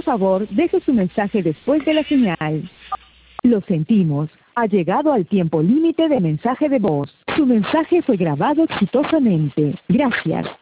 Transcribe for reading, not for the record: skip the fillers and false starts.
favor, deje su mensaje después de la señal. Lo sentimos. Ha llegado al tiempo límite de mensaje de voz. Su mensaje fue grabado exitosamente. Gracias.